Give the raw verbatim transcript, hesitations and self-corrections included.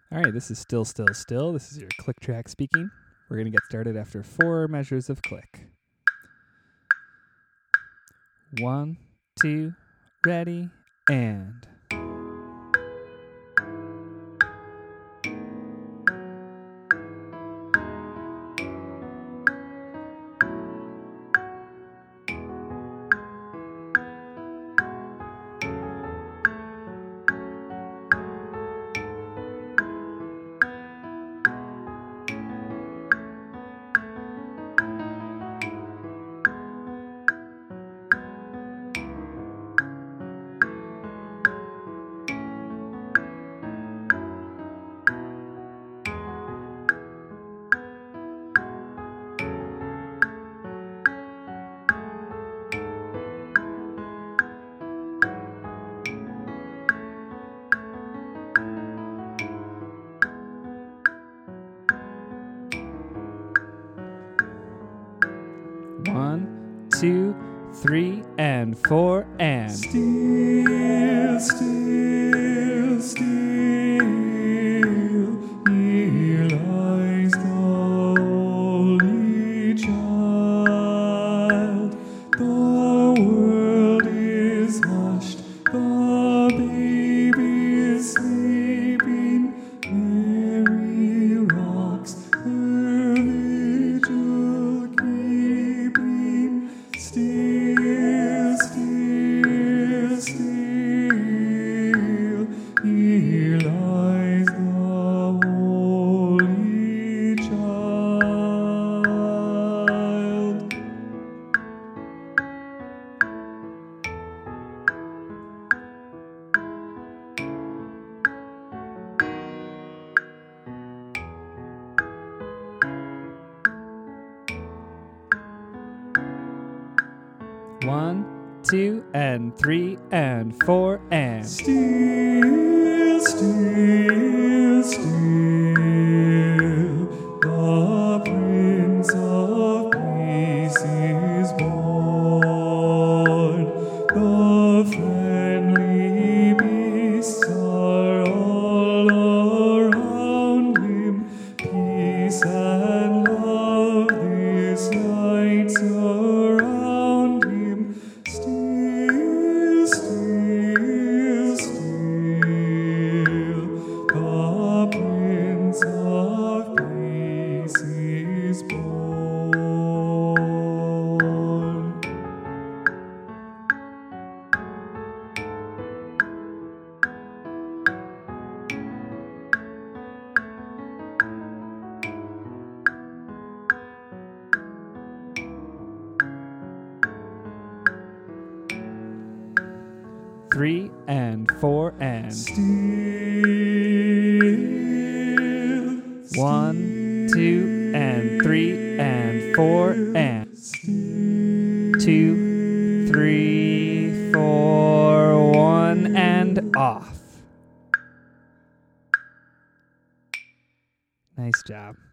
All right, this is Still, Still, Still. This is your click track speaking. We're going to get started after four measures of click. One, two, ready, and... One, two, three, and four, and... Still, still, still, here lies the Holy Child. The world is hushed, the baby is sleeping. Mary rocks her vigil keeping. Still, still, still, here lies the Holy Child. One, two, and three, and four, and... Still, still, still, the Prince of Peace is born. The friendly beasts are all around him. Peace and love this night surround him. Still, still, still, the Prince of Peace is born. Three, and four, and... Still, One, two, and three, and four, and... still, Two, three, four, one, and off. Nice job.